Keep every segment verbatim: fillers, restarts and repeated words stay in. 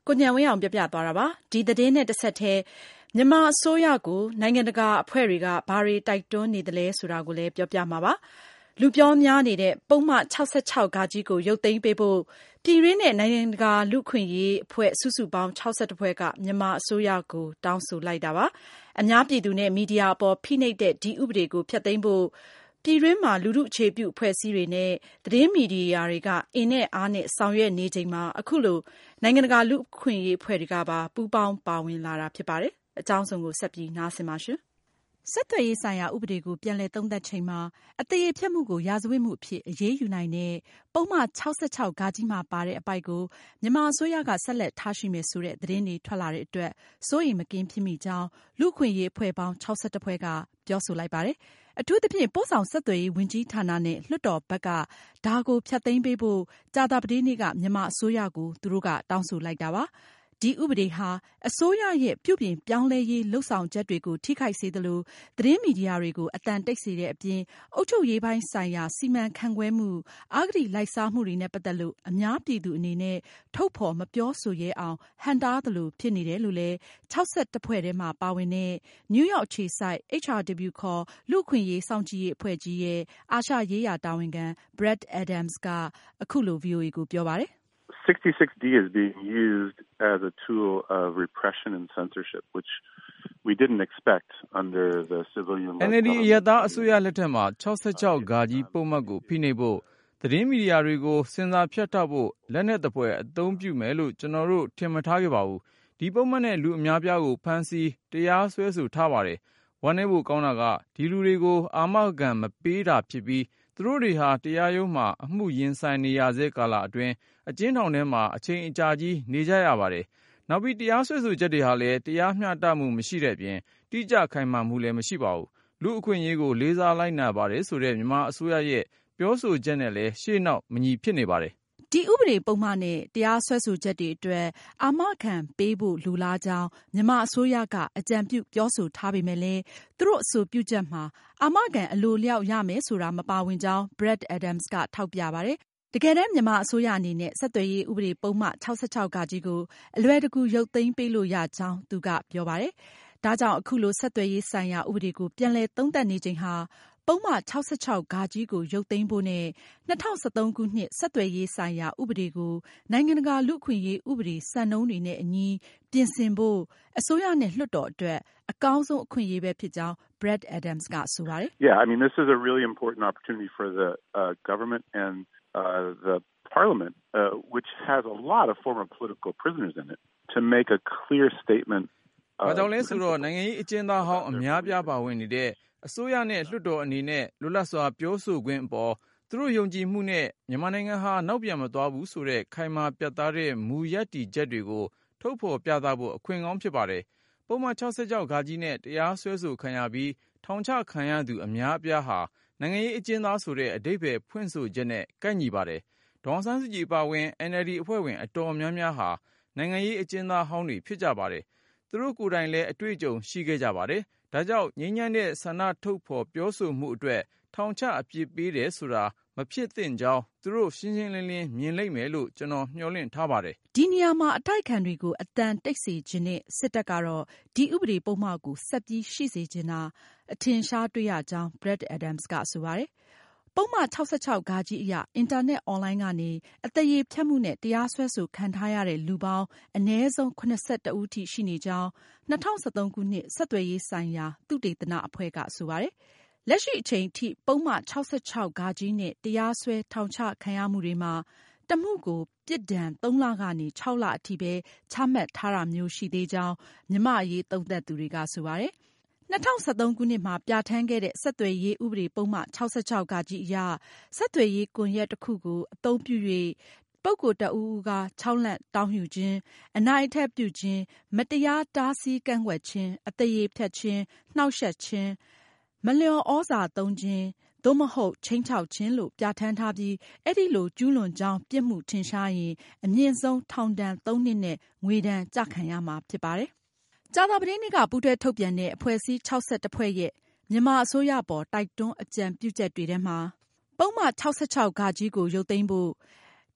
ကိုဉာဏ်ဝင်းအောင်ပြပြသွားတာပါ။ဒီသတင်းနဲ့တစ်ဆက်တည်းမြန်မာအစိုးရကိုနိုင်ငံတကာအဖွဲ့တွေကဘာတွေတိုက်တွန်းနေသလဲဆိုတာကိုလည်းပြောပြမှာပါ။လူပြောများနေတဲ့ပုံမှန်၆၆ဂါကိုရုပ်သိမ်းပေးဖို့ပြည်တွင်းနဲ့နိုင်ငံတကာလူခွင့်ရေးအဖွဲ့စုစုပေါင်း၆၁ဖွဲ့ကမြန်မာအစိုးရကိုတောင်းဆိုလိုက်တာပါ။အများပြည်သူနဲ့မီဒီယာအပေါ်ဖိနှိပ်တဲ့ဒီဥပဒေကိုဖျက်သိမ်းဖို့ပြည်တွင်းမှာလူထုအခြေပြုအဖွဲ့အစည်းတွေနဲ့သတင်းမီဒီယာတွေကအင်နဲ့အားနဲ့ဆောင်ရွက်နေချိန်မှာအခုလိုနိုင်ငံတကာလူ့အခွင့်အရေးအဖွဲ့တွေကပါပူးပေါင်းပါဝင်လာတာဖြစ်ပါတယ်။အကြောင်းစုံကိုဆက်ပြီးနားဆင်ပါရှင်။ဆက်သွယ်ရေးဆိုင်ရာဥပဒေကိုပြန်လည်သုံးသပ်ချိန်မှာအသရေဖျက်မှုကိုရာဇဝတ်မှုအဖြစ်အရေးယူနိုင်တဲ့ပုံမှန်၆၆ဂါမှာပါတဲ့အပိုဒ်ကိုမြန်မာအစိုးရကဆက်လက်ထားရှိမယ်ဆိုတဲ့သတင်းတွေထွက်လာတဲ့အတွက်စိုးရိမ်မကင်းဖြစ်မိကြောင်းလူ့အခွင့်အရေးအဖွဲ့ပေါင်း၆၁ဖွဲ့ကပြောဆိုလိုက်ပါတယ်။အထူးသဖြင့်ပို့ဆောင်ဆက်သွယ်ရေးဝန်ကြီးဌာနနဲ့လွှတ်တော်ဘက်ကဒါကိုဖျက်သိမ်းပေးဖို့ကြာသပတေးနေ့ကမြန်မာအစိုးရကိုသူတို့ကတောင်းဆိုလိုက်တာပါ။ဒီဥပဒေဟာအစိုးရရဲ့ပြုပြင်ပြောင်းလဲရေးလုပ်ဆောင်ချက်တွေကိုထိခိုက်စေသလိုသတင်းမီဒီယာတွေကိုအတန်တိတ်စေတဲ့အပြင်အုပ်ချုပ်ရေးပိုင်းဆိုင်ရာစီမံခန့်ခွဲမှုအဂတိလိုက်စားမှုတွေနဲ့ပတ်သက်လို့အများပြည်သူအနေနဲ့ထုတ်ဖော်မပြောဆိုရဲအောင်ဟန့်တားသလိုဖြစ်နေတယ်လို့လည်း၆၁ဖွဲ့ထဲမှာပါဝင်တဲ့နယူးယောက်အခြေစိုက် H R W ခေါ်လူ့အခွင့်အရေးစောင့်ကြည့်ရေးအဖွဲ့ကြီးရဲ့အာရှရေးရာတာဝန်ခံ Brad Adams ကအခုလို ဗွီအိုအေကိုပြောပါတယ် sixty-six D is being used as a tool of repression and censorship, which we didn't expect under the civilian N L D အရပ်သားအစိုးရလက်ထက်မှာ၆၆ဂါပုံမှန်ကိုဖိနှိပ်ဖို့သတင်းမီဒီယာတွေကိုစင်စာဖြတ်တောက်ဖို့လက်နက်တပွဲအသုံးပြုမယ်လို့ကျွန်တော်တို့ထင်မှတ်ထားခဲ့ပါဘူး။ဒီပုံမှန်နဲ့လူအများပြားကိုဖမ်းဆီးတရားစွဲဆိုထားပါတယ်။ဝမ်းနည်းဖို့ကောင်းတာကဒီလူတွေကိုအာမခံမပေးတာဖြစ်ပြီးသူတို့တွေဟာတရားရုံးမှာအမှုရင်ဆိုင်နေရဆဲကာလအတွင်းအကျဉ်းထောင်ထဲမှာအချိန်အကြာကြီးနေကြရပါတယ်။နောက်ပြီးတရားစွဲဆိုချက်တွေဟာလည်းတရားမျှတမှုမရှိတဲ့ပြင်တိကျခိုင်မာမှုလည်းမရှိပါဘူး။လူအခွင့်အရေးကိုလေးစားလိုက်နာပါတယ်ဆိုတဲ့မြန်မာအစိုးရရဲ့ပြောဆိုချက်နဲ့လည်းရှေ့နောက်မညီဖြစ်နေပါတယ်။ဒီဥပဒေပုံမှန်နဲ့တရားစွဲဆိုချက်တွေအတွက်အာမခံပေးဖို့လူလားကြောင်းမြန်မာအစိုးရကအကြံပြုပြောဆိုထားပေမဲ့လည်းသူတို့အဆိုပြုချက်မှာအာမခံအလိုလျောက်ရမယ်ဆိုတာမပါဝင်ကြောင်း Brad Adams ကထောက်ပြပါတယ်။တကယ်တမ်းမြန်မာအစိုးရအနေနဲ့ဆက်သွယ်ရေးဥပဒေပုံမှန်၆၆ဂါကိုအလွယ်တကူရုပ်သိမ်းပေးလို့ရကြောင်းသူကပြောပါတယ်။ဒါကြောင့်အခုလိုဆက်သွယ်ရေးဆိုင်ရာဥပဒေကိုပြန်လည်သုံးသပ်နေချိန်ဟာပုံမှန်၆၆ဂါကိုရုပ်သိမ်းဖို့နဲ့၂၀၁၃ခုနှစ်ဆက်သွယ်ရေးဆိုင်ရာဥပဒေကိုနိုင်ငံတကာလူ့အခွင့်အရေးဥပဒေစံနှုန်းတွေနဲ့အညီပြင်ဆင်ဖို့အစိုးရနဲ့လွှတ်တော်အတွက်အကောင်းဆုံးအခွင့်အရေးပဲဖြစ်ကြောင်း Brad Adams ကဆိုပါတယ်။ Yeah, I mean this is a really important opportunity for the uh, government and uh, the parliament, uh, which has a lot of former political prisoners in it, to make a clear statement. ဘာကြောင့်လဲဆိုတော့နိုင်ငံရေးအကျဉ်းသားဟောင်းအများပြားပါဝင်နေတဲ့အစိုးရနဲ့လွှတ်တော်အနေနဲ့လွတ်လပ်စွာပြောဆိုခွင့်အပေါ်သူတို့ယုံကြည်မှုနဲ့မြန်မာနိုင်ငံဟာနောက်ပြန်မသွားဘူးဆိုတဲ့ခိုင်မာပြတ်သားတဲ့မူရပ်တည်ချက်တွေကိုထုတ်ဖော်ပြသဖို့အခွင့်ကောင်းဖြစ်ပါတယ်။ပုံမှန်၆၆ဂါနဲ့တရားစွဲဆိုခံရပြီးထောင်ချခံရသူအများအပြားဟာနိုင်ငံရေးအကျဉ်းသားဆိုတဲ့အဓိပ္ပာယ်ဖွင့်ဆိုချက်နဲ့ကိုက်ညီပါတယ်။ဒေါ်အောင်ဆန်းစုကြည်ပါဝင် N L D အဖွဲ့ဝင်အတော်များများဟာနိုင်ငံရေးအကျဉ်းသားဟောင်းတွေဖြစ်ကြပါတယ်။သူတို့ကိုယ်တိုင်လည်းအတွေ့အကြုံရှိခဲ့ကြပါတယ်။ဒါကြောင့်ငြိမ်းချမ်းတဲ့ဆန္ဒထုတ်ဖော်ပြောဆိုမှုအတွက်ထောင်ချအပြစ်ပေးတယ်ဆိုတာမဖြစ်သင့်ကြောင်းသူတို့ရှင်းရှင်းလင်းလင်းမြင်လိမ့်မယ်လို့ကျွန်တော်မျှော်လင့်ထားပါတယ်။ဒီနေရာမှာအတိုက်ခံတွေကိုအတန်တိတ်စေခြင်းနဲ့စစ်တပ်ကတော့ဒီဥပဒေပုံမှန်ကိုဆက်ပြီးရှိစေခြင်းတာအထင်ရှားတွေ့ရကြောင်း Brad Adams ကဆိုပါတယ်။ပုံမှန်၆၆ဂါအရအင်တာနက်အွန်လိုင်းကနေအသရေဖျက်မှုနဲ့တရားစွဲဆိုခံထားရတဲ့လူပေါင်းအနည်းဆုံး၇၁ဦးထိရှိနေကြောင်း၂၀၁၃ခုနှစ်ဆက်သွယ်ရေးဆိုင်ရာသုတေသနအဖွဲ့ကဆိုပါတယ်။လက်ရှိအချိန်ထိပုံမှန်၆၆ဂါနဲ့တရားစွဲထောင်ချခံရမှုတွေမှာတမှုကိုပြစ်ဒဏ်သုံးလကနေခြောက်လအထိပဲချမှတ်ထားတာမျိုးရှိသေးကြောင်းမြန်မာ့အရေးသုံးသပ်သူတွေကဆိုပါတယ်။၂၀၁၃ခုနှစ်မှာပြဋ္ဌာန်းခဲ့တဲ့ဆက်သွယ်ရေးဥပဒေပုံမှန်၆၆ဂါအရဆက်သွယ်ရေးကွန်ရက်တစ်ခုကိုအသုံးပြု၍ပုဂ္ဂိုလ်တဦးဦးကခြောက်လှန့်တောင်းယူခြင်းအနိုင်အထက်ပြုခြင်းမတရားတားဆီးကန့်ကွက်ခြင်းအသရေဖျက်ခြင်းနှောက်ယှက်ခြင်းမလျော်ဩဇာသုံးခြင်းသို့မဟုတ်ခြိမ်းခြောက်ခြင်းလို့ပြဋ္ဌာန်းထားပြီးအဲ့ဒီလိုကျူးလွန်ကြောင်းပြစ်မှုထင်ရှားရင်အမြင့်ဆုံးထောင်ဒဏ်သုံးနှစ်နဲ့ငွေဒဏ်ကျခံရမှာဖြစ်ပါတယ်။ကြာသပတေးနေ့ကပူးတွဲထုတ်ပြန်တဲ့အဖွဲ့အစည်း၆၁ဖွဲ့ရဲ့မြန်မာအစိုးရပေါ်တိုက်တွန်းအကြံပြုချက်တွေထဲမှာပုံမှန်၆၆ဂါကိုရုပ်သိမ်းဖို့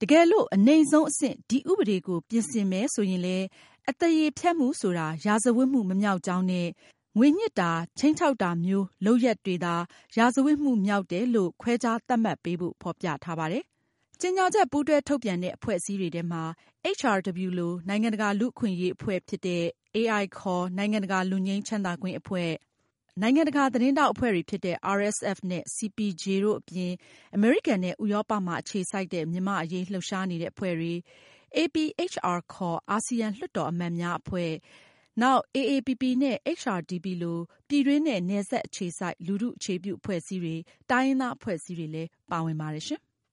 တကယ်လို့အနိမ့်ဆုံးအဆင့်ဒီဥပဒေကိုပြင်ဆင်မယ်ဆိုရင်လည်းအသရေဖျက်မှုဆိုတာရာဇဝတ်မှုမမြောက်ကြောင်းနဲ့ငွေညှစ်တာခြိမ်းခြောက်တာမျိုးလုပ်ရက်တွေသာရာဇဝတ်မှုမြောက်တယ်လို့ခွဲခြားသတ်မှတ်ပေးဖို့ဖော်ပြထားပါတယ်။ကြေညာချက်ပူးတွဲထုတ်ပြန်တဲ့အဖွဲ့အစည်းတွေထဲမှာ H R W လိုနိုင်ငံတကာလူ့အခွင့်အရေးအဖွဲ့ဖြစ်တဲ့ A I ခေါ်နိုင်ငံတကာလွတ်ငြိမ်းချမ်းသာခွင့်အဖွဲ့၊နိုင်ငံတကာသတင်းတောက်အဖွဲ့တွေဖြစ်တဲ့ R S F နဲ့ C P J တို့အပြင်အမေရိကန်နဲ့ဥရောပမှာအခြေစိုက်တဲ့မြန်မာအရေးလှုပ်ရှားနေတဲ့အဖွဲ့တွေ A P H R ခေါ်အာဆီယံလွှတ်တော်အမတ်များအဖွဲ့၊နောက် A A P P နဲ့ H R D P လိုပြည်တွင်းနဲ့နယ်စပ်အခြေစိုက်လူထုအခြေပြုအဖွဲ့အစည်းတွေတိုင်းရင်းသားအဖွဲ့အစည်းတွေလည်းပါဝင်ပါတယ်ရှင်။